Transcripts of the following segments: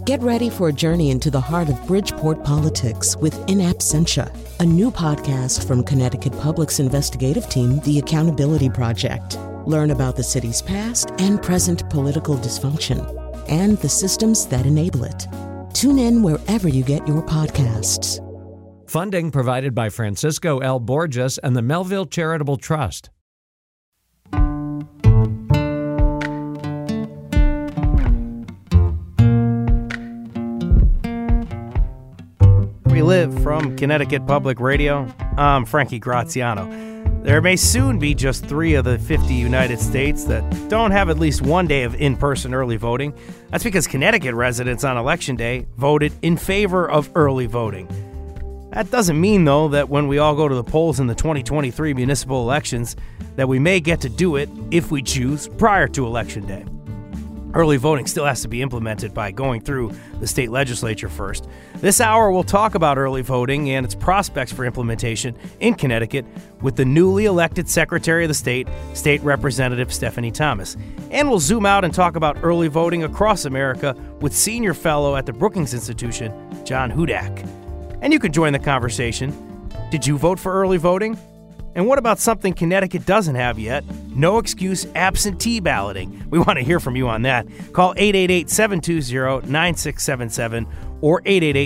Get ready for a journey into the heart of Bridgeport politics with In Absentia, a new podcast from Connecticut Public's investigative team, The Accountability Project. Learn about the city's past and present political dysfunction and the systems that enable it. Tune in wherever you get your podcasts. Funding provided by Francisco L. Borges and the Melville Charitable Trust. We live from Connecticut Public Radio. I'm Frankie Graziano. There may soon be just 3 of the 50 United States that don't have at least one day of in-person early voting. That's because Connecticut residents on Election Day voted in favor of early voting. That doesn't mean, though, that when we all go to the polls in the 2023 municipal elections, that we may get to do it, if we choose, prior to Election Day. Early voting still has to be implemented by going through the state legislature first. This hour, we'll talk about early voting and its prospects for implementation in Connecticut with the newly elected Secretary of the State, State Representative Stephanie Thomas. And we'll zoom out and talk about early voting across America with Senior Fellow at the Brookings Institution, John Hudak. And you can join the conversation. Did you vote for early voting? And what about something Connecticut doesn't have yet? No excuse absentee balloting. We want to hear from you on that. Call 888-720-9677 or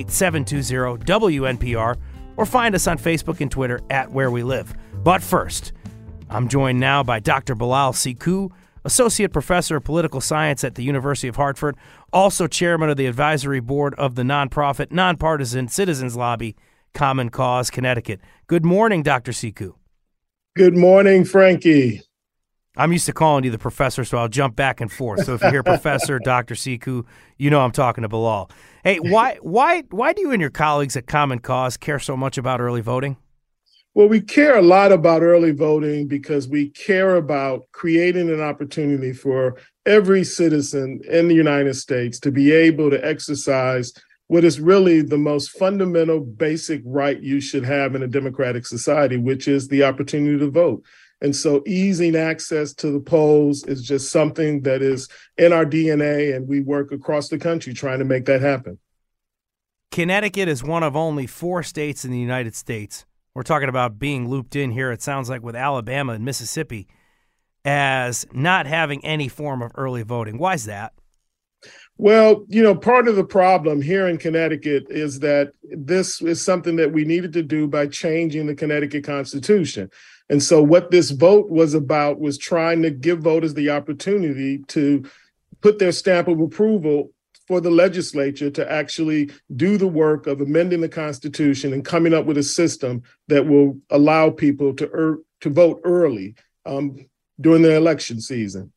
888-720-WNPR or find us on Facebook and Twitter at Where We Live. But first, I'm joined now by Dr. Bilal Sekou, Associate Professor of Political Science at the University of Hartford, also Chairman of the Advisory Board of the nonprofit, nonpartisan Citizens Lobby, Common Cause Connecticut. Good morning, Dr. Sekou. Good morning, Frankie. I'm used to calling you the professor, so I'll jump back and forth. So if you hear Professor Dr. Sekou, you know I'm talking to Bilal. Hey, why do you and your colleagues at Common Cause care so much about early voting? Well, we care a lot about early voting because we care about creating an opportunity for every citizen in the United States to be able to exercise what is really the most fundamental, basic right you should have in a democratic society, which is the opportunity to vote. And so easing access to the polls is just something that is in our DNA, and we work across the country trying to make that happen. Connecticut is one of only 4 states in the United States. We're talking about being looped in here, it sounds like, with Alabama and Mississippi as not having any form of early voting. Why is that? Well, part of the problem here in Connecticut is that this is something that we needed to do by changing the Connecticut Constitution. And so what this vote was about was trying to give voters the opportunity to put their stamp of approval for the legislature to actually do the work of amending the Constitution and coming up with a system that will allow people to vote early during the election season.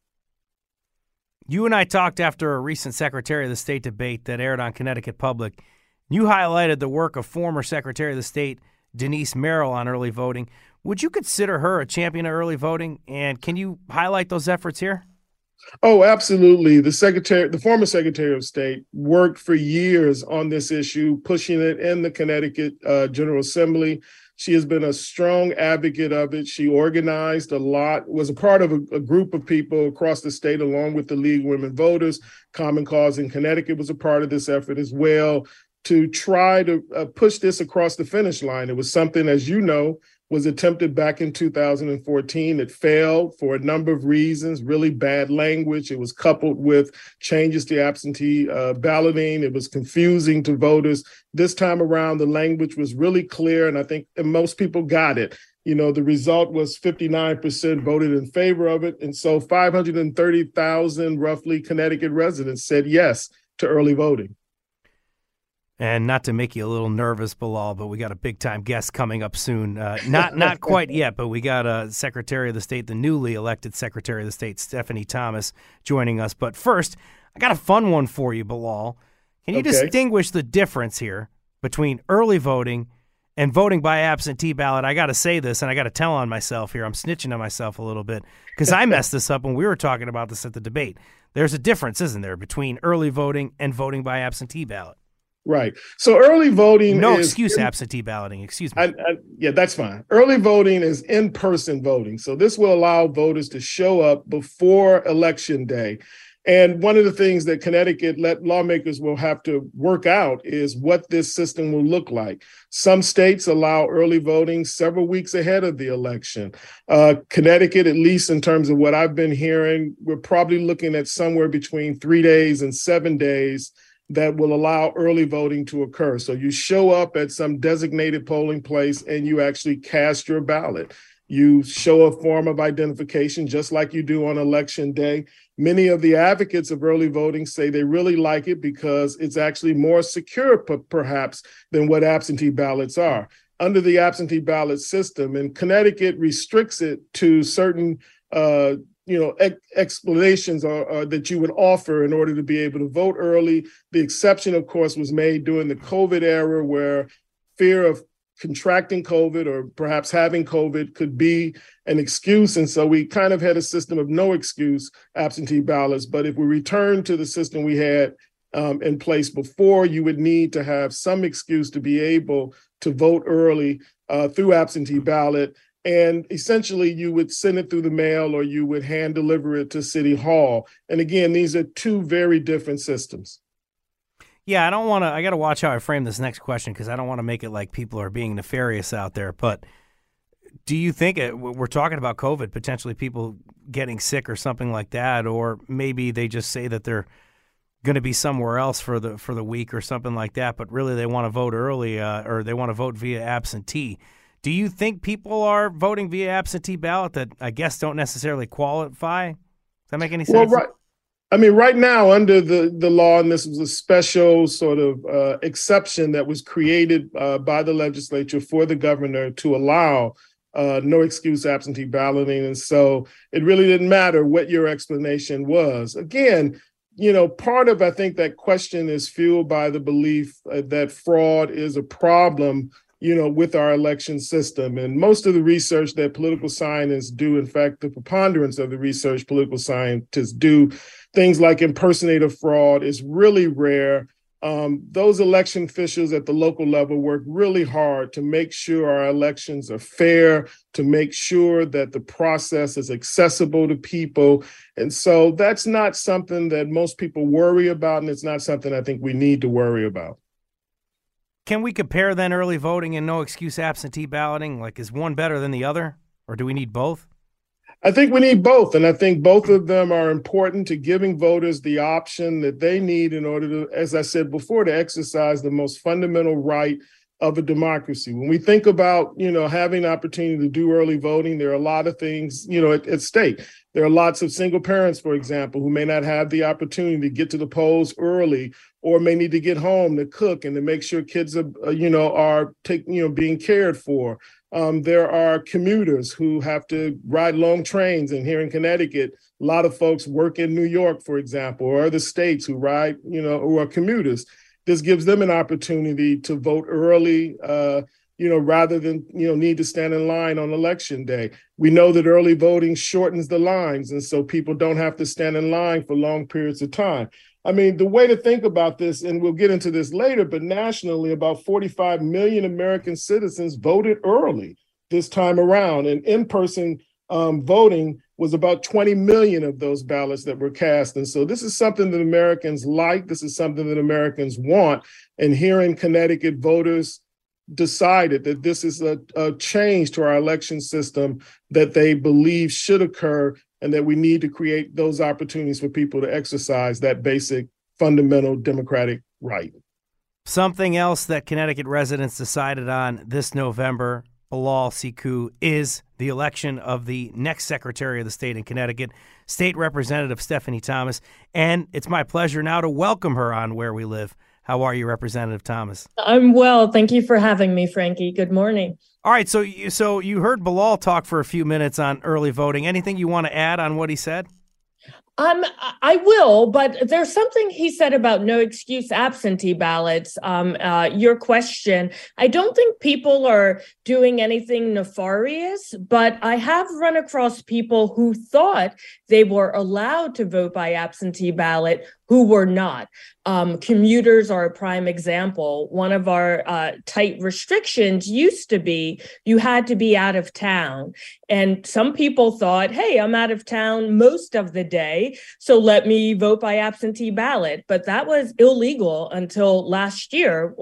You and I talked after a recent Secretary of the State debate that aired on Connecticut Public. You highlighted the work of former Secretary of the State Denise Merrill on early voting. Would you consider her a champion of early voting? And can you highlight those efforts here? Oh, absolutely. The former Secretary of State worked for years on this issue, pushing it in the Connecticut General Assembly. She has been a strong advocate of it. She organized a lot, was a part of a group of people across the state, along with the League of Women Voters. Common Cause in Connecticut was a part of this effort as well, to try to push this across the finish line. It was something, as you know, was attempted back in 2014. It failed for a number of reasons, really bad language. It was coupled with changes to absentee balloting. It was confusing to voters. This time around, the language was really clear, and I think most people got it. The result was 59% voted in favor of it. And so 530,000 roughly Connecticut residents said yes to early voting. And not to make you a little nervous, Bilal, but we got a big-time guest coming up soon. Not quite yet, but we got a Secretary of the State, the newly elected Secretary of the State, Stephanie Thomas, joining us. But first, I got a fun one for you, Bilal. Can you distinguish the difference here between early voting and voting by absentee ballot? I got to say this, and I got to tell on myself here. I'm snitching on myself a little bit because I messed this up when we were talking about this at the debate. There's a difference, isn't there, between early voting and voting by absentee ballot? Right. So early voting No excuse absentee balloting. Excuse me. Yeah, that's fine. Early voting is in-person voting. So this will allow voters to show up before Election Day And one of the things that Connecticut lawmakers will have to work out is what this system will look like. Some states allow early voting several weeks ahead of the election. Connecticut, at least in terms of what I've been hearing, we're probably looking at somewhere between 3 days and 7 days that will allow early voting to occur. So you show up at some designated polling place and you actually cast your ballot. You show a form of identification just like you do on election day. Many of the advocates of early voting say they really like it because it's actually more secure, perhaps, than what absentee ballots are. Under the absentee ballot system, and Connecticut restricts it to certain explanations that you would offer in order to be able to vote early. The exception, of course, was made during the COVID era where fear of contracting COVID or perhaps having COVID could be an excuse. And so we kind of had a system of no excuse absentee ballots. But if we return to the system we had in place before, you would need to have some excuse to be able to vote early through absentee ballot. And essentially, you would send it through the mail or you would hand deliver it to City Hall. And again, these are two very different systems. Yeah, I got to watch how I frame this next question because I don't want to make it like people are being nefarious out there. But do you think we're talking about COVID, potentially people getting sick or something like that, or maybe they just say that they're going to be somewhere else for the week or something like that, but really they want to vote early or they want to vote via absentee. Do you think people are voting via absentee ballot that I guess don't necessarily qualify? Does that make any sense? Well, right. I mean, right now, under the law, and this was a special sort of exception that was created by the legislature for the governor to allow no excuse absentee balloting. And so it really didn't matter what your explanation was. Again, part of, I think, that question is fueled by the belief that fraud is a problem, with our election system. And most of the research that political scientists do, in fact, the preponderance of the research political scientists do, things like impersonator fraud is really rare. Those election officials at the local level work really hard to make sure our elections are fair, to make sure that the process is accessible to people. And so that's not something that most people worry about, and it's not something I think we need to worry about. Can we compare then early voting and no excuse absentee balloting? Like, is one better than the other, or do we need both? I think we need both, and I think both of them are important to giving voters the option that they need in order to, as I said before, to exercise the most fundamental right of a democracy. When we think about, having the opportunity to do early voting, there are a lot of things, at stake. There are lots of single parents, for example, who may not have the opportunity to get to the polls early or may need to get home to cook and to make sure kids are being cared for. There are commuters who have to ride long trains, and here in Connecticut, a lot of folks work in New York, for example, or other states who ride, who are commuters. This gives them an opportunity to vote early, rather than, need to stand in line on election day. We know that early voting shortens the lines, and so people don't have to stand in line for long periods of time. I mean, the way to think about this, and we'll get into this later, but nationally, about 45 million American citizens voted early this time around, and in-person voting was about 20 million of those ballots that were cast. And so this is something that Americans like. This is something that Americans want. And here in Connecticut, voters decided that this is a change to our election system that they believe should occur, and that we need to create those opportunities for people to exercise that basic fundamental democratic right. Something else that Connecticut residents decided on this November, Bilal Sekou, is the election of the next Secretary of the State in Connecticut, State Representative Stephanie Thomas. And it's my pleasure now to welcome her on Where We Live. How are you, Representative Thomas? I'm well. Thank you for having me, Frankie. Good morning. All right. So you heard Bilal talk for a few minutes on early voting. Anything you want to add on what he said? I will, but there's something he said about no excuse absentee ballots. Your question, I don't think people are doing anything nefarious, but I have run across people who thought they were allowed to vote by absentee ballot who were not. Commuters are a prime example. One of our tight restrictions used to be you had to be out of town. And some people thought, hey, I'm out of town most of the day, so let me vote by absentee ballot. But that was illegal until last year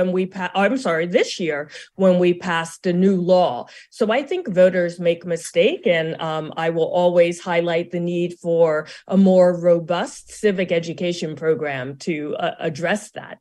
this year when we passed a new law. So I think voters make mistake, and I will always highlight the need for a more robust civic education program to address that.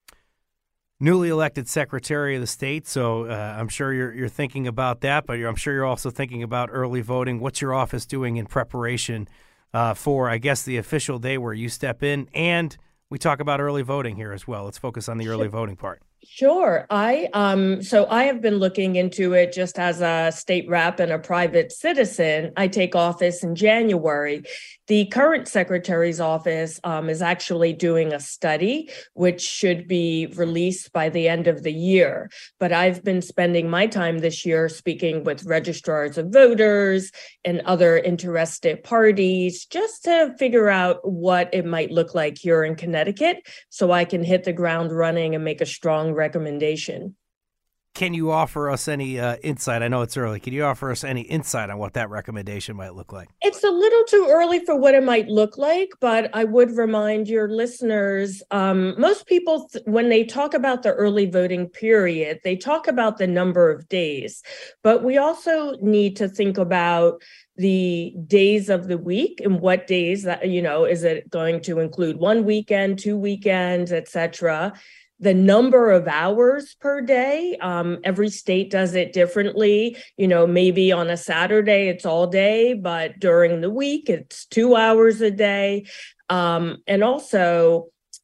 Newly elected Secretary of the State, so I'm sure you're thinking about that, but I'm sure you're also thinking about early voting. What's your office doing in preparation for, I guess, the official day where you step in? And we talk about early voting here as well. Let's focus on the early voting part. Sure. I have been looking into it just as a state rep and a private citizen. I take office in January. The current secretary's office is actually doing a study, which should be released by the end of the year. But I've been spending my time this year speaking with registrars of voters and other interested parties just to figure out what it might look like here in Connecticut so I can hit the ground running and make a strong recommendation. Can you offer us any insight? I know it's early. Can you offer us any insight on what that recommendation might look like? It's a little too early for what it might look like, but I would remind your listeners, most people, when they talk about the early voting period, they talk about the number of days, but we also need to think about the days of the week and what days that, is it going to include one weekend, 2 weekends, et cetera. The number of hours per day, every state does it differently. Maybe on a Saturday, it's all day, but during the week, it's 2 hours a day. And also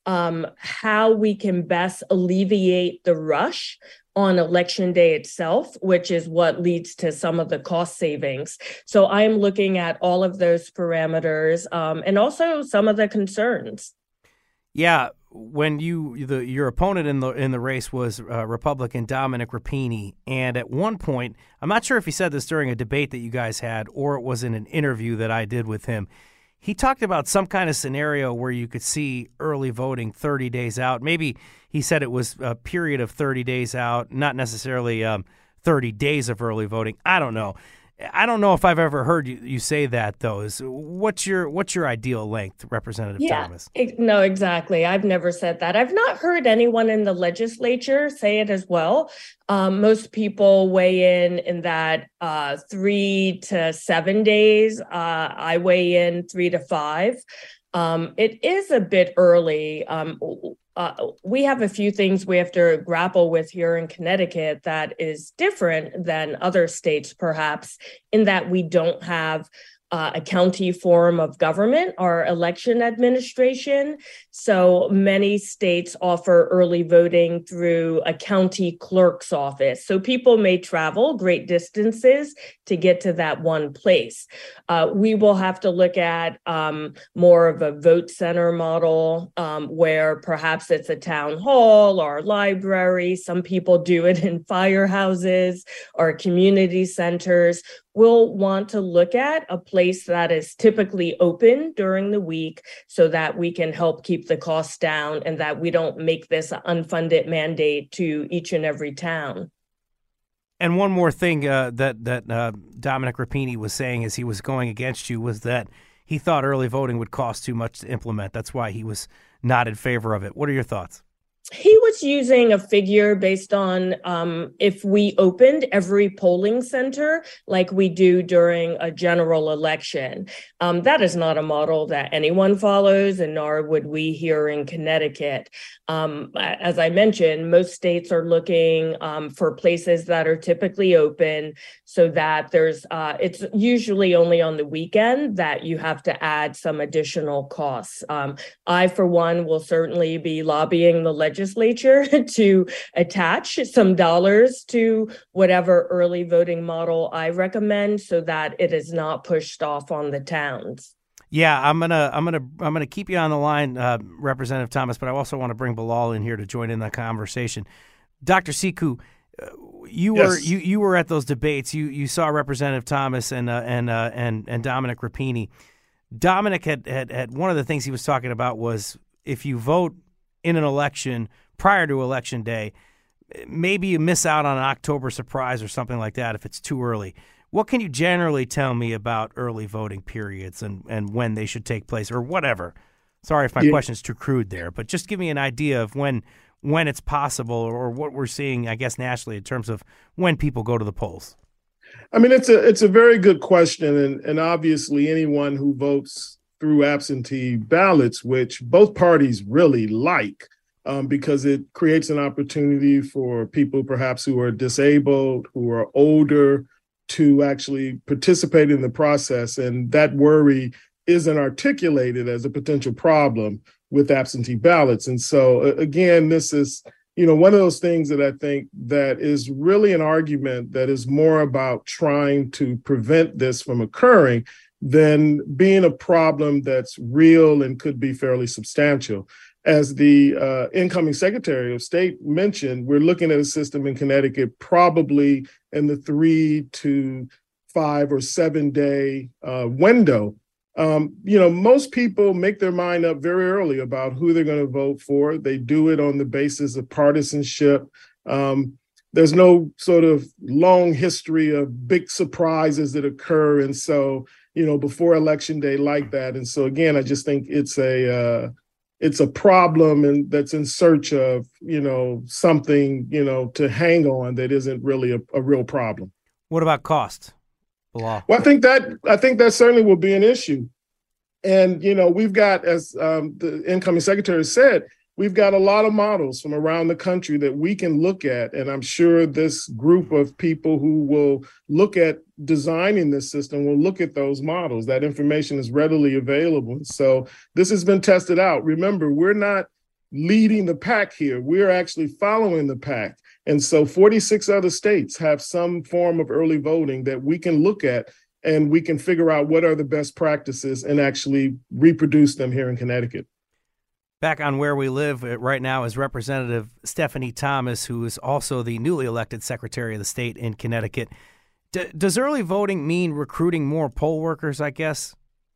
how we can best alleviate the rush on election day itself, which is what leads to some of the cost savings. So I'm looking at all of those parameters and also some of the concerns. Yeah, when your opponent in the race was Republican Dominic Rapini, and at one point, I'm not sure if he said this during a debate that you guys had or it was in an interview that I did with him. He talked about some kind of scenario where you could see early voting 30 days out. Maybe he said it was a period of 30 days out, not necessarily 30 days of early voting. I don't know. I don't know if I've ever heard you say that, though. What's your ideal length, Representative Thomas? No, exactly. I've never said that. I've not heard anyone in the legislature say it as well. Most people weigh in that 3 to 7 days. I weigh in 3 to 5. It is a bit early. We have a few things we have to grapple with here in Connecticut that is different than other states, perhaps, in that we don't have a county form of government or election administration. So many states offer early voting through a county clerk's office. So people may travel great distances to get to that one place. We will have to look at more of a vote center model where perhaps it's a town hall or a library. Some people do it in firehouses or community centers. We'll want to look at a place that is typically open during the week so that we can help keep the costs down and that we don't make this an unfunded mandate to each and every town. And one more thing that Dominic Rapini was saying as he was going against you was that he thought early voting would cost too much to implement. That's why he was not in favor of it. What are your thoughts? He was using a figure based on if we opened every polling center like we do during a general election. That is not a model that anyone follows, and nor would we here in Connecticut. As I mentioned, most states are looking for places that are typically open so that it's usually only on the weekend that you have to add some additional costs. I, for one, will certainly be lobbying the legislature to attach some dollars to whatever early voting model I recommend so that it is not pushed off on the towns. Yeah, I'm gonna keep you on the line, Representative Thomas, but I also want to bring Bilal in here to join in the conversation. Dr. Cicu, you were at those debates. You saw Representative Thomas and Dominic Rapini. Dominic had one of the things he was talking about was if you vote in an election prior to Election Day, maybe you miss out on an October surprise or something like that if it's too early. What can you generally tell me about early voting periods and when they should take place or whatever? Sorry if my question is too crude there, but just give me an idea of when it's possible or what we're seeing, I guess, nationally in terms of when people go to the polls. I mean, it's a very good question. And obviously anyone who votes through absentee ballots, which both parties really like, because it creates an opportunity for people perhaps who are disabled, who are older, to actually participate in the process. And that worry isn't articulated as a potential problem with absentee ballots. And so, again, this is, one of those things that I think that is really an argument that is more about trying to prevent this from occurring than being a problem that's real and could be fairly substantial. As the incoming Secretary of State mentioned, we're looking at a system in Connecticut probably in the 3 to 5 or 7 day window. Most people make their mind up very early about who they're going to vote for. They do it on the basis of partisanship. There's no sort of long history of big surprises that occur. And so, before Election Day like that. And so, again, I just think it's a problem and that's in search of, something, to hang on that isn't really a real problem. What about cost? Well, I think that certainly will be an issue. And, we've got, as the incoming secretary said, we've got a lot of models from around the country that we can look at. And I'm sure this group of people who will look at designing this system will look at those models. That information is readily available. So this has been tested out. Remember, we're not leading the pack here. We're actually following the pack. And so 46 other states have some form of early voting that we can look at and we can figure out what are the best practices and actually reproduce them here in Connecticut. Back on Where We Live right now is Representative Stephanie Thomas, who is also the newly elected Secretary of the State in Connecticut. Does early voting mean recruiting more poll workers, I guess?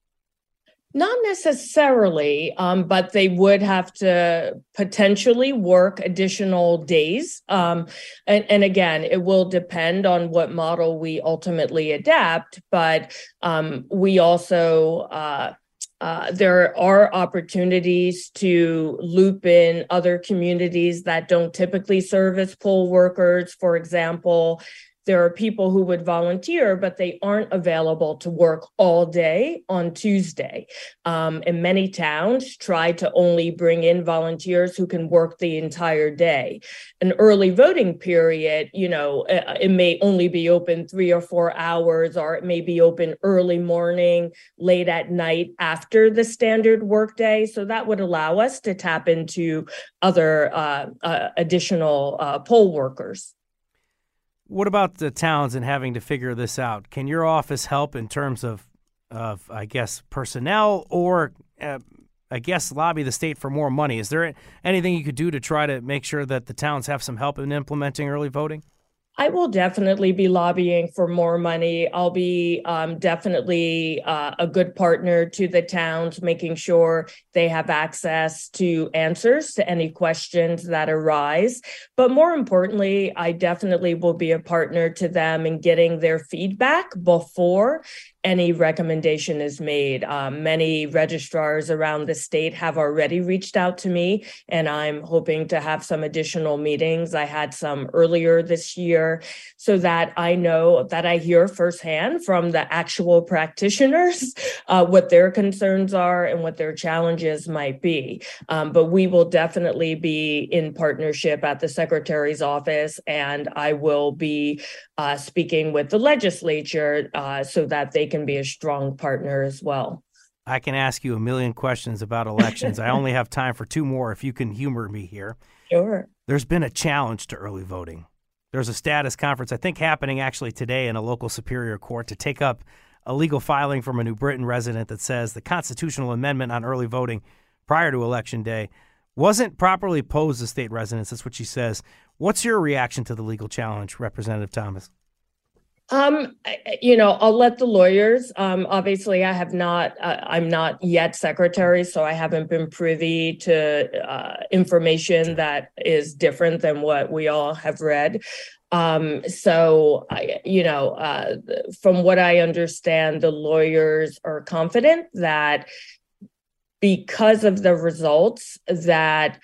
Not necessarily, but they would have to potentially work additional days. And again, it will depend on what model we ultimately adapt. But we also there are opportunities to loop in other communities that don't typically serve as poll workers. For example, there are people who would volunteer, but they aren't available to work all day on Tuesday. And many towns try to only bring in volunteers who can work the entire day. An early voting period, it may only be open 3 or 4 hours, or it may be open early morning, late at night after the standard workday. So that would allow us to tap into other additional poll workers. What about the towns and having to figure this out? Can your office help in terms of I guess, personnel or, lobby the state for more money? Is there anything you could do to try to make sure that the towns have some help in implementing early voting? I will definitely be lobbying for more money. I'll be definitely a good partner to the towns, making sure they have access to answers to any questions that arise. But more importantly, I definitely will be a partner to them in getting their feedback before any recommendation is made. Many registrars around the state have already reached out to me, and I'm hoping to have some additional meetings. I had some earlier this year so that I know that I hear firsthand from the actual practitioners what their concerns are and what their challenges might be. But we will definitely be in partnership at the Secretary's office, and I will be speaking with the legislature so that they can be a strong partner as well. I can ask you a million questions about elections. I only have time for 2 more if you can humor me here. Sure. There's been a challenge to early voting. There's a status conference, I think, happening actually today in a local superior court to take up a legal filing from a New Britain resident that says the constitutional amendment on early voting prior to Election Day wasn't properly posed to state residents. That's what she says. What's your reaction to the legal challenge, Representative Thomas? I'll let the lawyers. Obviously, I have not. I'm not yet secretary, so I haven't been privy to information that is different than what we all have read. From what I understand, the lawyers are confident that because of the results that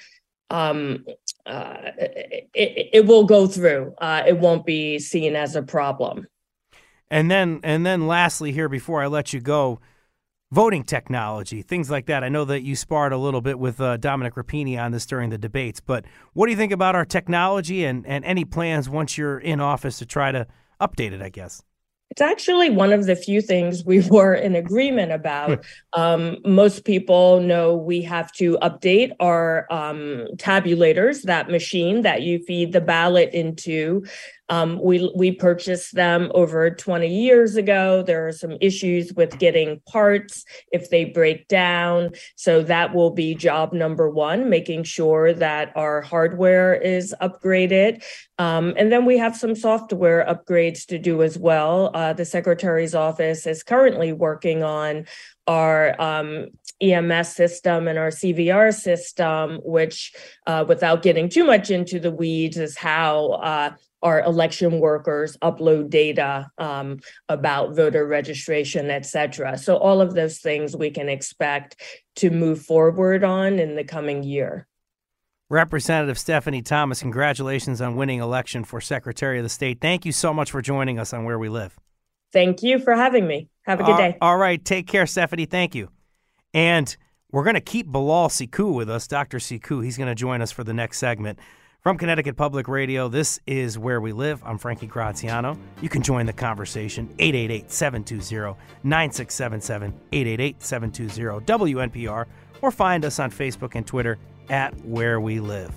it will go through. It won't be seen as a problem. And then lastly here, before I let you go, voting technology, things like that. I know that you sparred a little bit with Dominic Rapini on this during the debates, but what do you think about our technology and any plans once you're in office to try to update it, I guess? It's actually one of the few things we were in agreement about. Most people know we have to update our tabulators, that machine that you feed the ballot into. We purchased them over 20 years ago. There are some issues with getting parts if they break down. So that will be job number one, making sure that our hardware is upgraded. And then we have some software upgrades to do as well. The Secretary's office is currently working on our EMS system and our CVR system, which, without getting too much into the weeds, is how our election workers upload data about voter registration, et cetera. So all of those things we can expect to move forward on in the coming year. Representative Stephanie Thomas, congratulations on winning election for Secretary of the State. Thank you so much for joining us on Where We Live. Thank you for having me. Have a good day. All right. Take care, Stephanie. Thank you. And we're going to keep Bilal Sekou with us, Dr. Sekou. He's going to join us for the next segment. From Connecticut Public Radio, this is Where We Live. I'm Frankie Graziano. You can join the conversation, 888-720-9677, 888-720-WNPR, or find us on Facebook and Twitter at Where We Live.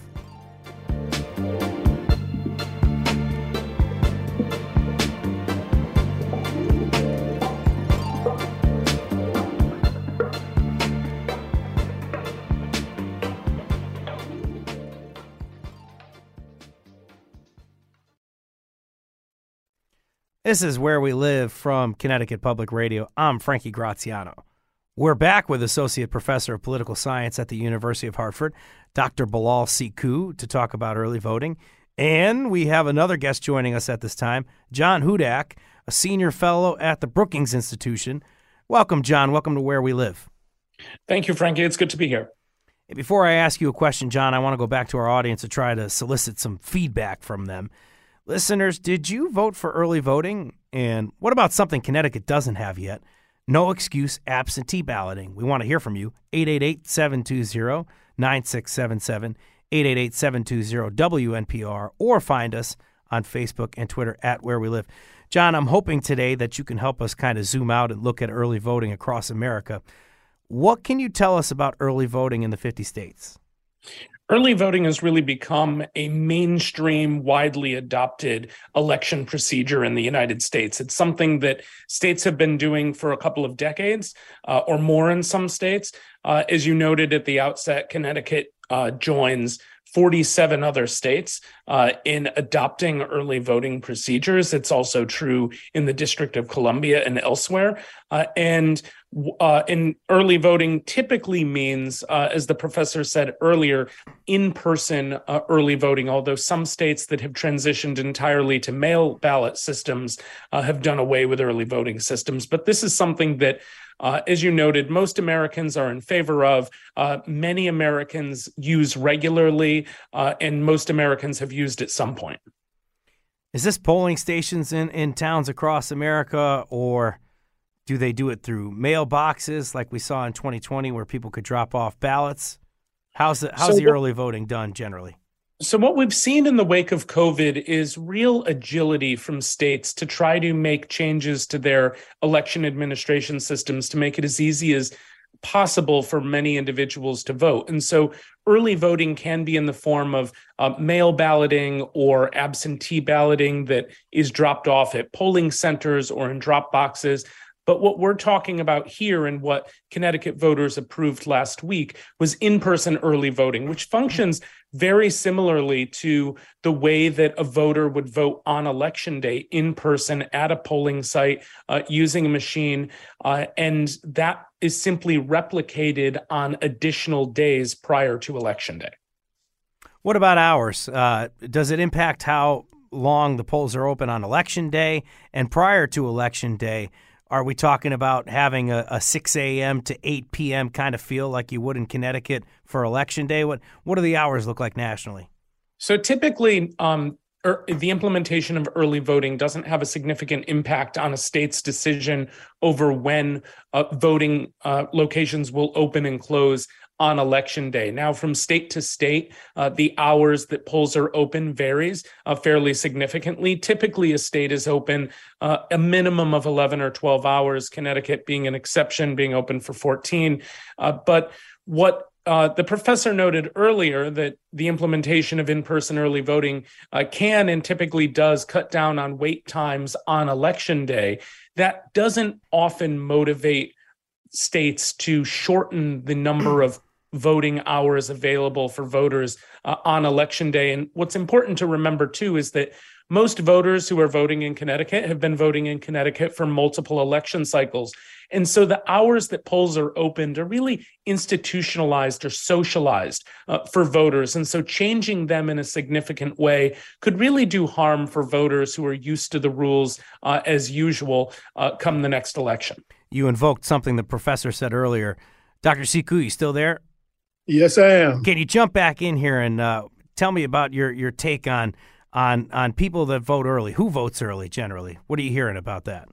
This is Where We Live from Connecticut Public Radio. I'm Frankie Graziano. We're back with Associate Professor of Political Science at the University of Hartford, Dr. Bilal Sekou, to talk about early voting. And we have another guest joining us at this time, John Hudak, a senior fellow at the Brookings Institution. Welcome, John. Welcome to Where We Live. Thank you, Frankie. It's good to be here. Before I ask you a question, John, I want to go back to our audience to try to solicit some feedback from them. Listeners, did you vote for early voting? And what about something Connecticut doesn't have yet? No excuse absentee balloting. We want to hear from you. 888-720-9677, 888-720-WNPR, or find us on Facebook and Twitter at Where We Live. John, I'm hoping today that you can help us kind of zoom out and look at early voting across America. What can you tell us about early voting in the 50 states? Early voting has really become a mainstream, widely adopted election procedure in the United States. It's something that states have been doing for a couple of decades or more in some states. As you noted at the outset, Connecticut joins 47 other states in adopting early voting procedures. It's also true in the District of Columbia and elsewhere. And in early voting typically means, as the professor said earlier, in-person early voting, although some states that have transitioned entirely to mail ballot systems have done away with early voting systems. But this is something that, as you noted, most Americans are in favor of. Many Americans use regularly, and most Americans have used at some point. Is this polling stations in towns across America, or do they do it through mailboxes like we saw in 2020 where people could drop off ballots? How's the early voting done generally? So what we've seen in the wake of COVID is real agility from states to try to make changes to their election administration systems to make it as easy as possible for many individuals to vote. And so early voting can be in the form of mail balloting or absentee balloting that is dropped off at polling centers or in drop boxes. But what we're talking about here and what Connecticut voters approved last week was in-person early voting, which functions very similarly to the way that a voter would vote on election day in person at a polling site using a machine. And that is simply replicated on additional days prior to election day. What about hours? Does it impact how long the polls are open on election day? And prior to election day, are we talking about having a 6 a.m. to 8 p.m. kind of feel like you would in Connecticut for election day? What do the hours look like nationally? So typically, the implementation of early voting doesn't have a significant impact on a state's decision over when voting locations will open and close on election day. Now, from state to state, the hours that polls are open varies fairly significantly. Typically, a state is open a minimum of 11 or 12 hours, Connecticut being an exception, being open for 14. But what the professor noted earlier, that the implementation of in-person early voting can and typically does cut down on wait times on election day. That doesn't often motivate states to shorten the number of voting hours available for voters on election day. And what's important to remember, too, is that most voters who are voting in Connecticut have been voting in Connecticut for multiple election cycles. And so the hours that polls are opened are really institutionalized or socialized for voters. And so changing them in a significant way could really do harm for voters who are used to the rules as usual come the next election. You invoked something the professor said earlier. Dr. Cicu, you still there? Yes, I am. Can you jump back in here and tell me about your take on people that vote early? Who votes early generally? What are you hearing about that?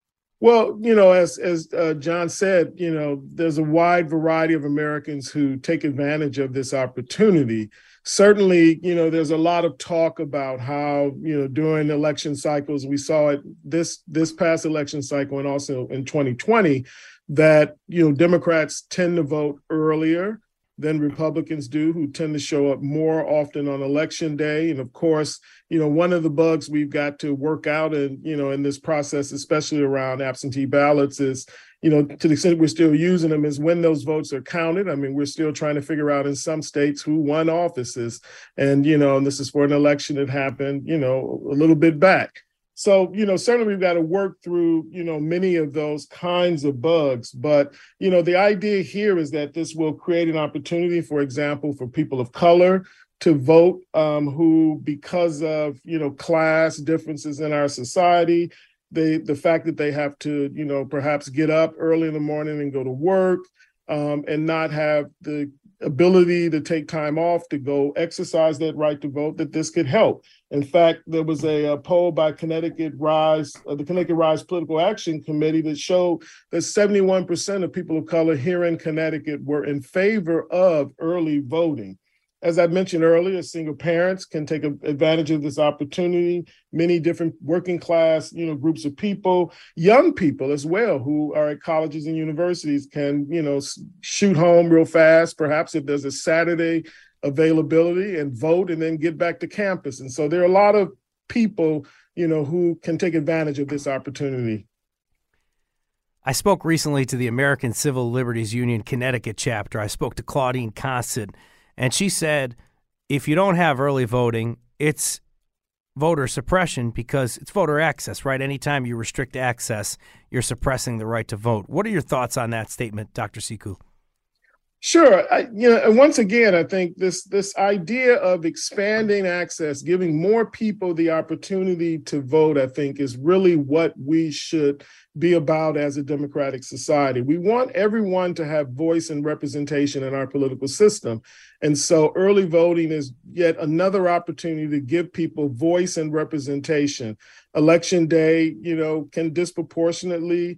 Well, as John said, there's a wide variety of Americans who take advantage of this opportunity. Certainly, there's a lot of talk about how, during election cycles, we saw it this past election cycle and also in 2020, that, Democrats tend to vote earlier than Republicans do, who tend to show up more often on election day. And of course, one of the bugs we've got to work out in this process, especially around absentee ballots, is, to the extent we're still using them, is when those votes are counted. I mean, we're still trying to figure out in some states who won offices. And, and this is for an election that happened, a little bit back. So, certainly we've got to work through, many of those kinds of bugs. But, the idea here is that this will create an opportunity, for example, for people of color to vote who, because of, class differences in our society, the fact that they have to, perhaps get up early in the morning and go to work and not have the ability to take time off to go exercise that right to vote, that this could help. In fact, there was a poll by the Connecticut Rise Political Action Committee that showed that 71% of people of color here in Connecticut were in favor of early voting. As I mentioned earlier, single parents can take advantage of this opportunity. Many different working class, groups of people, young people as well, who are at colleges and universities can, shoot home real fast, perhaps if there's a Saturday availability, and vote and then get back to campus. And so there are a lot of people, who can take advantage of this opportunity. I spoke recently to the American Civil Liberties Union Connecticut chapter. I spoke to Claudine Constant. And she said, if you don't have early voting, it's voter suppression because it's voter access, right? Anytime you restrict access, you're suppressing the right to vote. What are your thoughts on that statement, Dr. Cicu? Sure. And once again, I think this idea of expanding access, giving more people the opportunity to vote, I think is really what we should be about as a democratic society. We want everyone to have voice and representation in our political system. And so early voting is yet another opportunity to give people voice and representation. Election day, can disproportionately,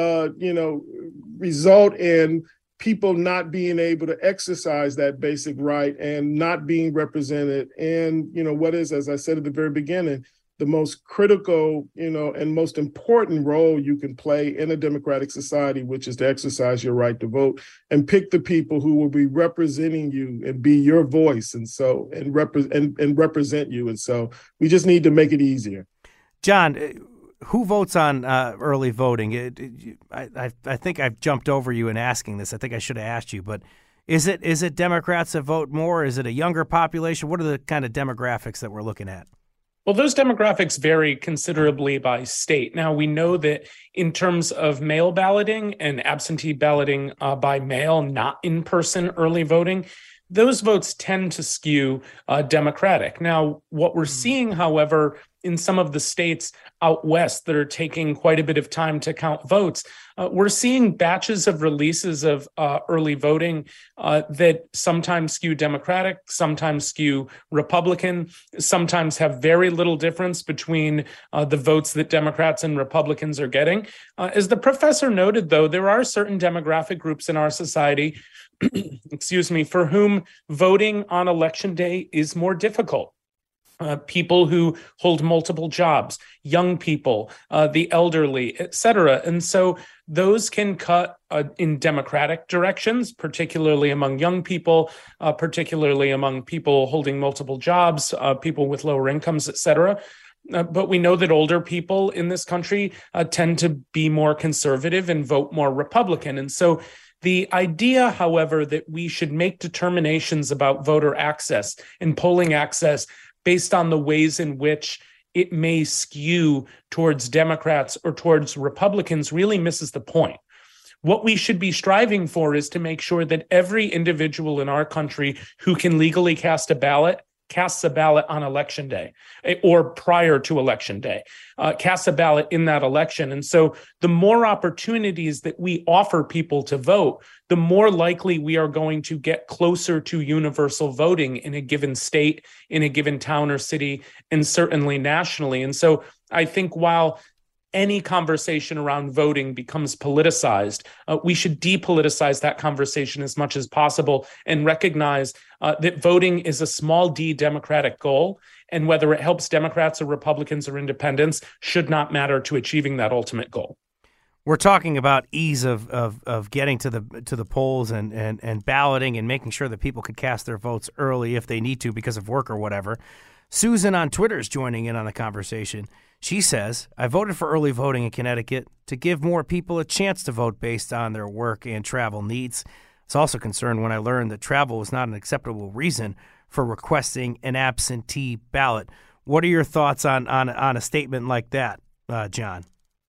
result in people not being able to exercise that basic right and not being represented in, what is, as I said at the very beginning, the most critical, and most important role you can play in a democratic society, which is to exercise your right to vote and pick the people who will be representing you and be your voice. And so, and represent you. And so we just need to make it easier. John, who votes on early voting? I think I've jumped over you in asking this. I think I should have asked you, but is it Democrats that vote more? Is it a younger population? What are the kind of demographics that we're looking at? Well, those demographics vary considerably by state. Now, we know that in terms of mail balloting and absentee balloting by mail, not in-person early voting, those votes tend to skew Democratic. Now, what we're seeing, however, in some of the states out west that are taking quite a bit of time to count votes, we're seeing batches of releases of early voting that sometimes skew Democratic, sometimes skew Republican, sometimes have very little difference between the votes that Democrats and Republicans are getting. As the professor noted, though, there are certain demographic groups in our society excuse me, for whom voting on election day is more difficult. People who hold multiple jobs, young people, the elderly, et cetera. And so those can cut in Democratic directions, particularly among young people, particularly among people holding multiple jobs, people with lower incomes, et cetera. But we know that older people in this country tend to be more conservative and vote more Republican. And so the idea, however, that we should make determinations about voter access and polling access based on the ways in which it may skew towards Democrats or towards Republicans really misses the point. What we should be striving for is to make sure that every individual in our country who can legally cast a ballot casts a ballot on election day or prior to election day, casts a ballot in that election. And so the more opportunities that we offer people to vote, the more likely we are going to get closer to universal voting in a given state, in a given town or city, and certainly nationally. And so I think while any conversation around voting becomes politicized, we should depoliticize that conversation as much as possible and recognize that voting is a small d democratic goal, and whether it helps Democrats or Republicans or independents should not matter to achieving that ultimate goal. We're talking about ease of getting to the polls and balloting and making sure that people could cast their votes early if they need to because of work or whatever. Susan on Twitter is joining in on the conversation. She says, I voted for early voting in Connecticut to give more people a chance to vote based on their work and travel needs. I was also concerned when I learned that travel was not an acceptable reason for requesting an absentee ballot. What are your thoughts on a statement like that, John?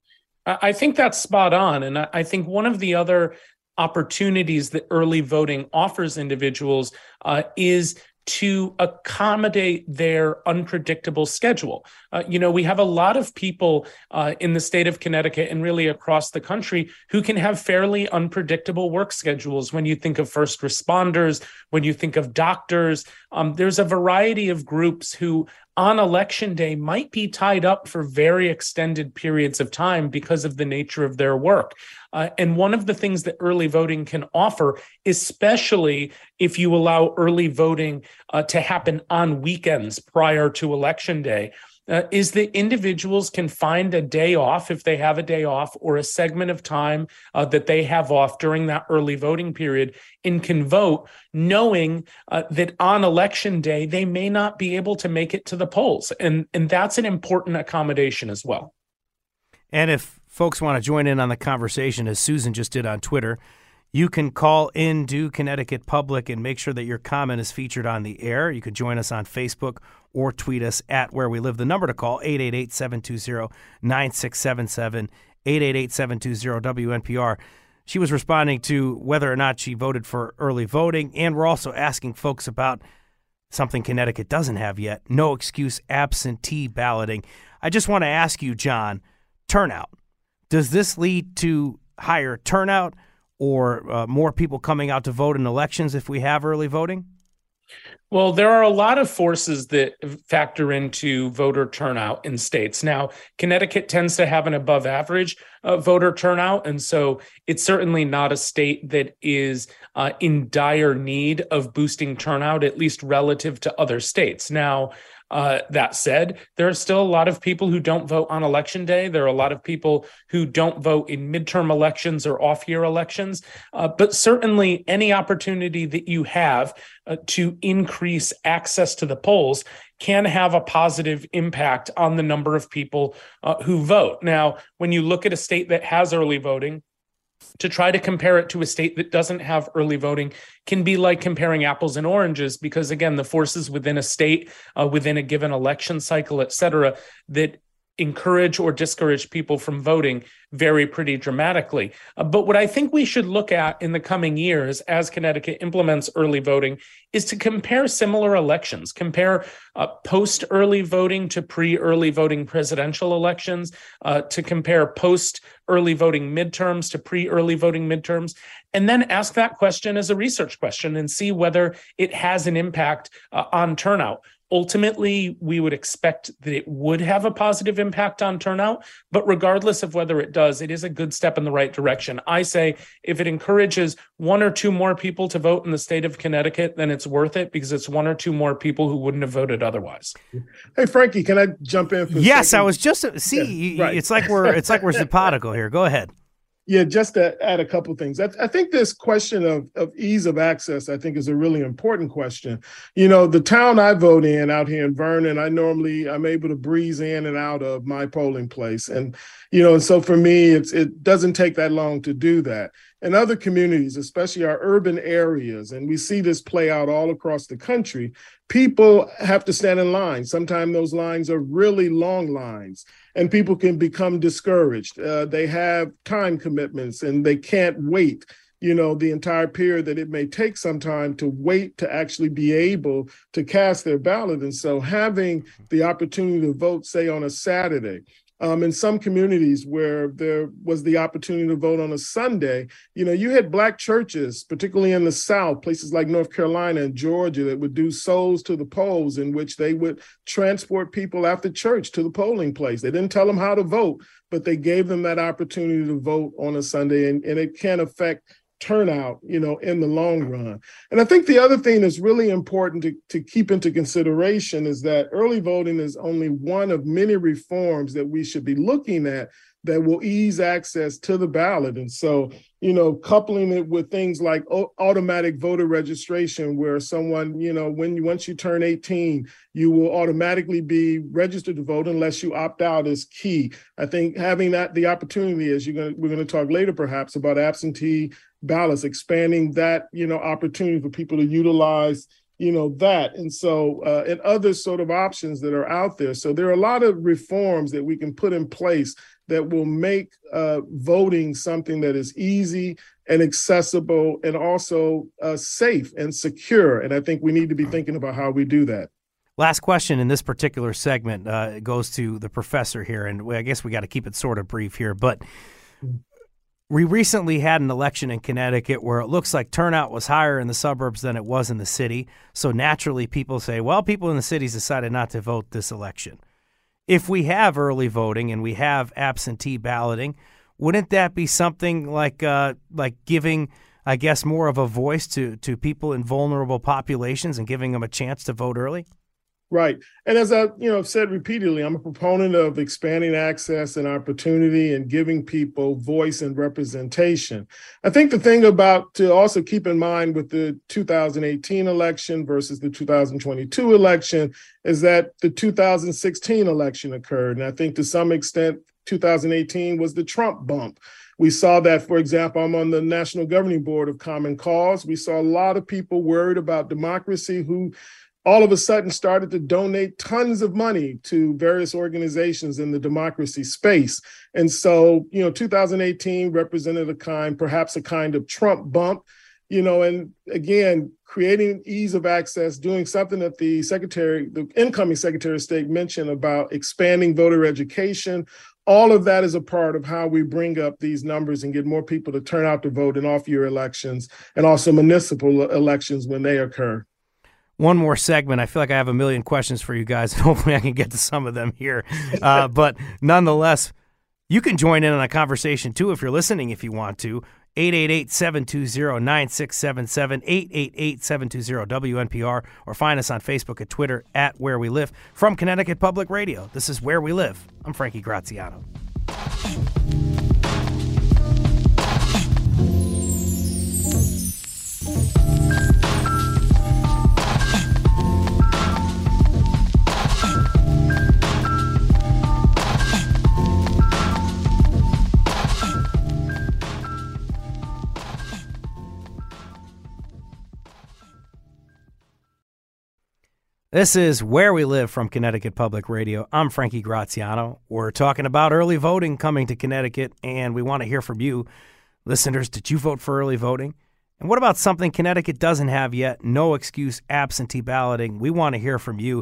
I think that's spot on. And I think one of the other opportunities that early voting offers individuals is to accommodate their unpredictable schedule. We have a lot of people in the state of Connecticut and really across the country who can have fairly unpredictable work schedules. When you think of first responders, when you think of doctors, there's a variety of groups who on election day might be tied up for very extended periods of time because of the nature of their work. And one of the things that early voting can offer, especially if you allow early voting to happen on weekends prior to election day, is that individuals can find a day off if they have a day off or a segment of time that they have off during that early voting period and can vote knowing that on election day, they may not be able to make it to the polls. And that's an important accommodation as well. And if folks want to join in on the conversation, as Susan just did on Twitter, you can call into Connecticut Public and make sure that your comment is featured on the air. You could join us on Facebook or tweet us at Where We Live. The number to call, 888-720-9677, 888-720-WNPR. She was responding to whether or not she voted for early voting, and we're also asking folks about something Connecticut doesn't have yet, no excuse absentee balloting. I just want to ask you, John, turnout. Does this lead to higher turnout or more people coming out to vote in elections if we have early voting? Well, there are a lot of forces that factor into voter turnout in states. Now, Connecticut tends to have an above average voter turnout. And so it's certainly not a state that is in dire need of boosting turnout, at least relative to other states. Now, that said, there are still a lot of people who don't vote on election day. There are a lot of people who don't vote in midterm elections or off-year elections. But certainly any opportunity that you have to increase increase access to the polls can have a positive impact on the number of people who vote. Now, when you look at a state that has early voting, to try to compare it to a state that doesn't have early voting can be like comparing apples and oranges, because again, the forces within a state, within a given election cycle, et cetera, that encourage or discourage people from voting vary pretty dramatically. But what I think we should look at in the coming years as Connecticut implements early voting is to compare similar elections, compare post-early voting to pre-early voting presidential elections, to compare post-early voting midterms to pre-early voting midterms, and then ask that question as a research question and see whether it has an impact on turnout. Ultimately, we would expect that it would have a positive impact on turnout, but regardless of whether it does, it is a good step in the right direction. I say if it encourages one or two more people to vote in the state of Connecticut, then it's worth it, because it's one or two more people who wouldn't have voted otherwise. Hey, Frankie, can I jump in for a Yes, second? I was just right. It's like we're simpatico here. Go ahead. Yeah, just to add a couple of things. I think this question of ease of access, I think, is a really important question. You know, the town I vote in out here in Vernon, I'm able to breeze in and out of my polling place. And, you know, and so for me, it doesn't take that long to do that. In other communities, especially our urban areas, and we see this play out all across the country, people have to stand in line. Sometimes those lines are really long lines, and people can become discouraged. They have time commitments and they can't wait, you know, the entire period that it may take some time to wait to actually be able to cast their ballot. And so having the opportunity to vote, say, on a Saturday, in some communities where there was the opportunity to vote on a Sunday, you know, you had Black churches, particularly in the South, places like North Carolina and Georgia, that would do souls to the polls, in which they would transport people after church to the polling place. They didn't tell them how to vote, but they gave them that opportunity to vote on a Sunday, and it can affect turnout, you know, in the long run. And I think the other thing that's really important to keep into consideration is that early voting is only one of many reforms that we should be looking at that will ease access to the ballot. And so, you know, coupling it with things like automatic voter registration, where someone, you know, once you turn 18, you will automatically be registered to vote unless you opt out, is key. I think having the opportunity, as we're going to talk later perhaps about absentee ballots, expanding that, you know, opportunity for people to utilize, you know, that. And so, and other sort of options that are out there. So there are a lot of reforms that we can put in place that will make voting something that is easy and accessible and also safe and secure. And I think we need to be thinking about how we do that. Last question in this particular segment goes to the professor here, and I guess we got to keep it sort of brief here, but we recently had an election in Connecticut where it looks like turnout was higher in the suburbs than it was in the city. So naturally, people say, well, people in the cities decided not to vote this election. If we have early voting and we have absentee balloting, wouldn't that be something like giving, I guess, more of a voice to people in vulnerable populations and giving them a chance to vote early? Right. And as I, said repeatedly, I'm a proponent of expanding access and opportunity and giving people voice and representation. I think the thing to also keep in mind with the 2018 election versus the 2022 election is that the 2016 election occurred. And I think to some extent, 2018 was the Trump bump. We saw that, for example, I'm on the National Governing Board of Common Cause. We saw a lot of people worried about democracy who all of a sudden started to donate tons of money to various organizations in the democracy space. And so, 2018 represented perhaps a kind of Trump bump, and again, creating ease of access, doing something that the incoming Secretary of State mentioned about expanding voter education. All of that is a part of how we bring up these numbers and get more people to turn out to vote in off-year elections and also municipal elections when they occur. One more segment. I feel like I have a million questions for you guys, and hopefully I can get to some of them here. But nonetheless, you can join in on a conversation, too, if you're listening, if you want to. 888-720-9677, 888-720-WNPR, or find us on Facebook and Twitter at Where We Live. From Connecticut Public Radio, this is Where We Live. I'm Frankie Graziano. This is Where We Live from Connecticut Public Radio. I'm Frankie Graziano. We're talking about early voting coming to Connecticut, and we want to hear from you. Listeners, did you vote for early voting? And what about something Connecticut doesn't have yet? No excuse absentee balloting. We want to hear from you.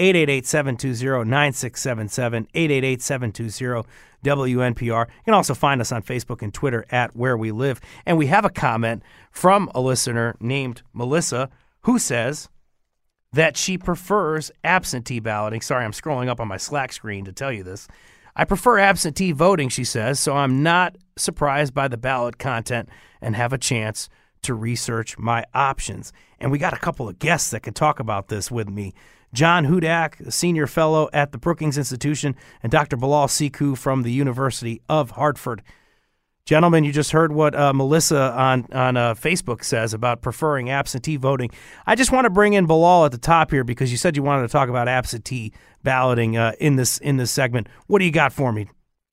888-720-9677, 888-720-WNPR. You can also find us on Facebook and Twitter at Where We Live. And we have a comment from a listener named Melissa who says that she prefers absentee balloting. Sorry, I'm scrolling up on my Slack screen to tell you this. I prefer absentee voting, she says, so I'm not surprised by the ballot content and have a chance to research my options. And we got a couple of guests that can talk about this with me. John Hudak, a senior fellow at the Brookings Institution, and Dr. Bilal Sekou from the University of Hartford. Gentlemen, you just heard what Melissa on Facebook says about preferring absentee voting. I just want to bring in Bilal at the top here because you said you wanted to talk about absentee balloting in this segment. What do you got for me?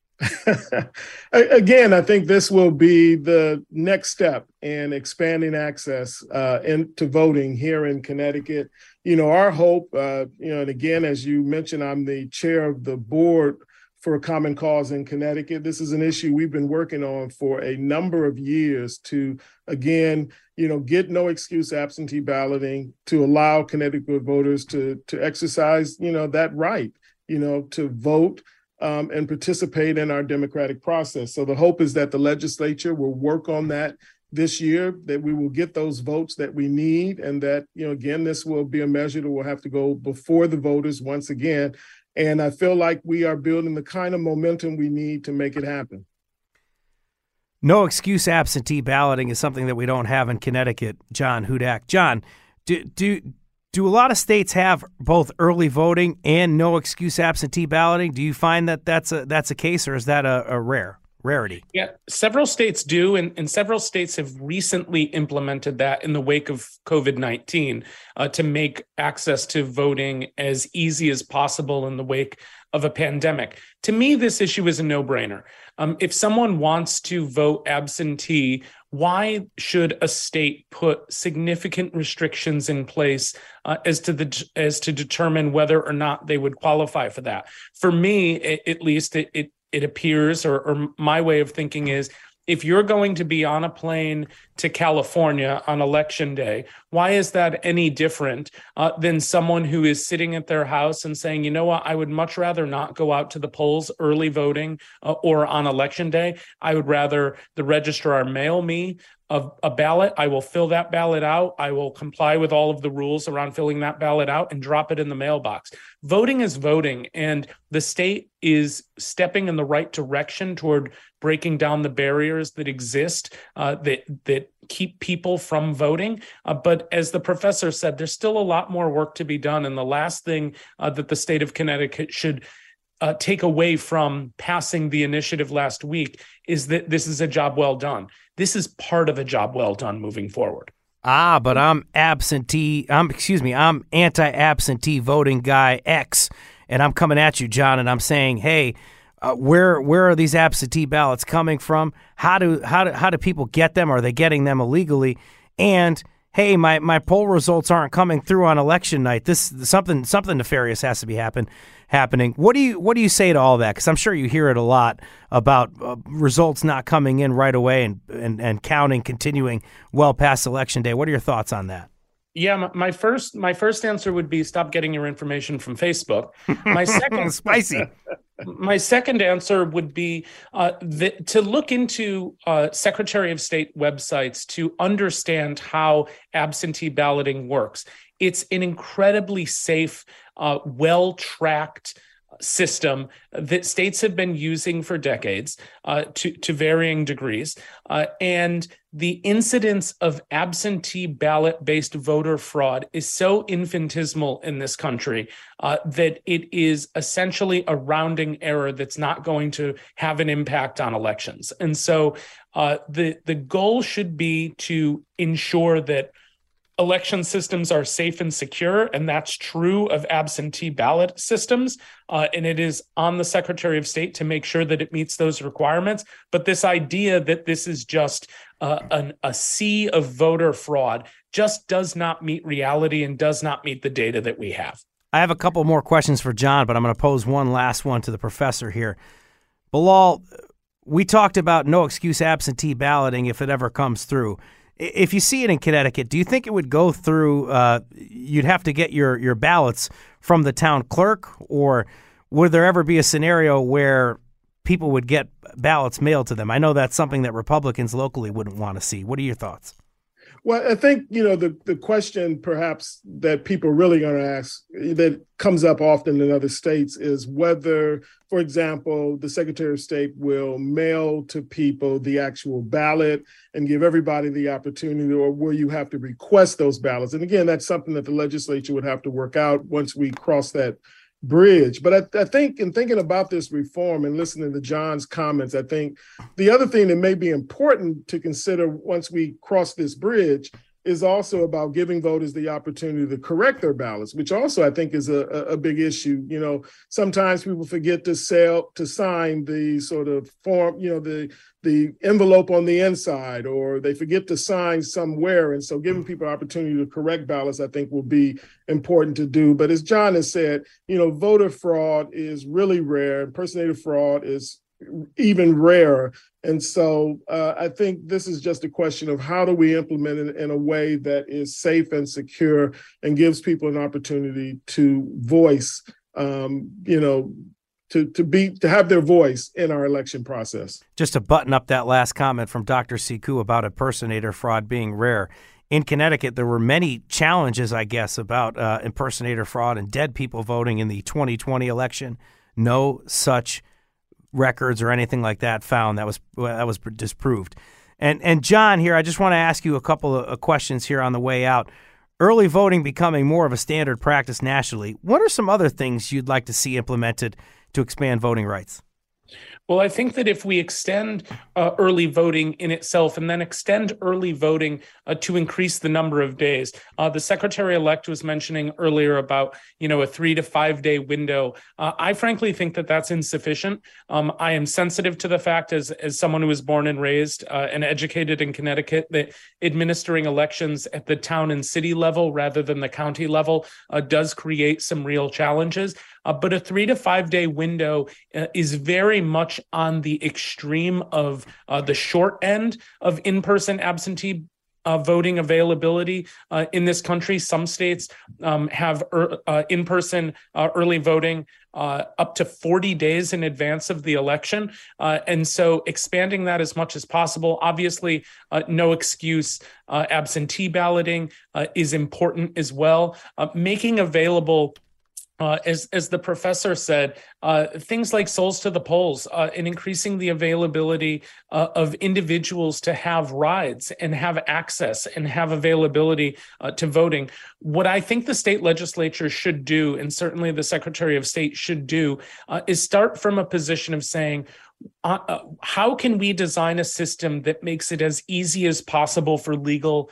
Again, I think this will be the next step in expanding access into voting here in Connecticut. Our hope, and again, as you mentioned, I'm the chair of the board for Common Cause in Connecticut. This is an issue we've been working on for a number of years to, again, get no excuse absentee balloting, to allow Connecticut voters to exercise, that right, to vote and participate in our democratic process. So the hope is that the legislature will work on that this year, that we will get those votes that we need, and that, again, this will be a measure that will have to go before the voters once again. And I feel like we are building the kind of momentum we need to make it happen. No excuse absentee balloting is something that we don't have in Connecticut, John Hudak. John, do a lot of states have both early voting and no excuse absentee balloting? Do you find that that's a case, or is that a rarity? Yeah, several states do, and several states have recently implemented that in the wake of COVID-19 to make access to voting as easy as possible in the wake of a pandemic. To me, this issue is a no-brainer. If someone wants to vote absentee, why should a state put significant restrictions in place as to determine whether or not they would qualify for that? For me, at least, it appears, or my way of thinking is, if you're going to be on a plane to California on Election Day, why is that any different than someone who is sitting at their house and saying, you know what, I would much rather not go out to the polls early voting or on Election Day. I would rather the registrar mail me a ballot. I will fill that ballot out. I will comply with all of the rules around filling that ballot out and drop it in the mailbox. Voting is voting, and the state is stepping in the right direction toward breaking down the barriers that exist that keep people from voting. But as the professor said, there's still a lot more work to be done. And the last thing that the state of Connecticut should take away from passing the initiative last week is that this is a job well done. This is part of a job well done moving forward. But I'm anti-absentee voting guy X, and I'm coming at you, John, and I'm saying, hey, where are these absentee ballots coming from? How do people get them? Are they getting them illegally? And hey, my poll results aren't coming through on election night. This something nefarious has to be happening. What do you say to all that? Because I'm sure you hear it a lot about results not coming in right away and counting continuing well past election day. What are your thoughts on that? Yeah, my first answer would be stop getting your information from Facebook. My second spicy. My second answer would be to look into Secretary of State websites to understand how absentee balloting works. It's an incredibly safe, well-tracked system that states have been using for decades to varying degrees. And the incidence of absentee ballot-based voter fraud is so infinitesimal in this country that it is essentially a rounding error that's not going to have an impact on elections. And so the goal should be to ensure that election systems are safe and secure, and that's true of absentee ballot systems. And it is on the Secretary of State to make sure that it meets those requirements. But this idea that this is just a sea of voter fraud just does not meet reality and does not meet the data that we have. I have a couple more questions for John, but I'm going to pose one last one to the professor here. Bilal, we talked about no excuse absentee balloting if it ever comes through. If you see it in Connecticut, do you think it would go through, you'd have to get your ballots from the town clerk, or would there ever be a scenario where people would get ballots mailed to them? I know that's something that Republicans locally wouldn't want to see. What are your thoughts? Well, I think, the question perhaps that people are really going to ask that comes up often in other states is whether, for example, the Secretary of State will mail to people the actual ballot and give everybody the opportunity, or will you have to request those ballots? And again, that's something that the legislature would have to work out once we cross that bridge. But I think in thinking about this reform and listening to John's comments, I think the other thing that may be important to consider once we cross this bridge is also about giving voters the opportunity to correct their ballots, which also I think is a big issue. Sometimes people forget to sign the sort of form, the envelope on the inside, or they forget to sign somewhere. And so giving people opportunity to correct ballots, I think, will be important to do. But as John has said, voter fraud is really rare. Impersonator fraud is even rarer. And so I think this is just a question of how do we implement it in a way that is safe and secure and gives people an opportunity to voice, to have their voice in our election process. Just to button up that last comment from Dr. Sekou about impersonator fraud being rare. In Connecticut, there were many challenges, I guess, about impersonator fraud and dead people voting in the 2020 election. No such records or anything like that found. That was disproved. And John, here, I just want to ask you a couple of questions here on the way out. Early voting becoming more of a standard practice nationally. What are some other things you'd like to see implemented to expand voting rights? Well, I think that if we extend early voting in itself and then extend early voting to increase the number of days, the Secretary-elect was mentioning earlier about, a 3 to 5 day window. I frankly think that that's insufficient. I am sensitive to the fact as someone who was born and raised and educated in Connecticut that administering elections at the town and city level rather than the county level does create some real challenges. But a 3 to 5 day window is very much on the extreme of the short end of in-person absentee voting availability in this country. Some states have in-person early voting up to 40 days in advance of the election. And so expanding that as much as possible. Obviously, no excuse absentee balloting is important as well. Making available as the professor said, things like souls to the polls and increasing the availability of individuals to have rides and have access and have availability to voting. What I think the state legislature should do, and certainly the Secretary of State should do, is start from a position of saying, how can we design a system that makes it as easy as possible for legal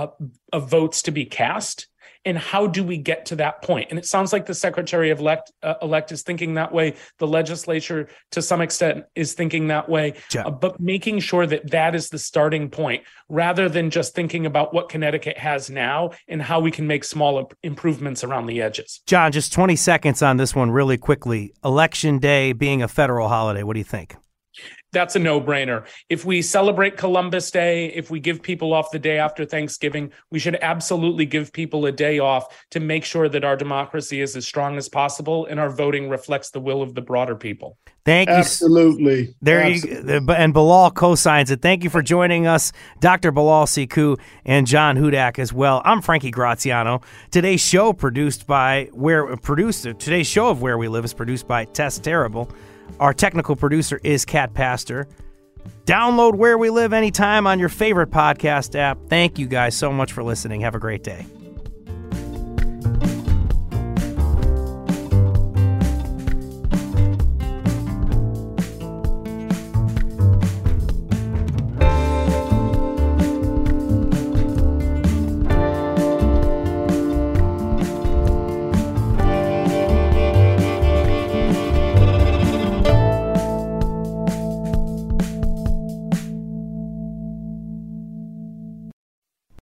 votes to be cast? And how do we get to that point? And it sounds like the Secretary of elect is thinking that way. The legislature, to some extent, is thinking that way. But making sure that that is the starting point, rather than just thinking about what Connecticut has now and how we can make small improvements around the edges. John, just 20 seconds on this one really quickly. Election Day being a federal holiday, what do you think? That's a no-brainer. If we celebrate Columbus Day, if we give people off the day after Thanksgiving, we should absolutely give people a day off to make sure that our democracy is as strong as possible and our voting reflects the will of the broader people. Thank you. Absolutely. And Bilal co-signs it. Thank you for joining us, Dr. Bilal Sekou and John Hudak as well. I'm Frankie Graziano. Today's show of Where We Live is produced by Tess Terrible. Our technical producer is Kat Pastor. Download Where We Live anytime on your favorite podcast app. Thank you guys so much for listening. Have a great day.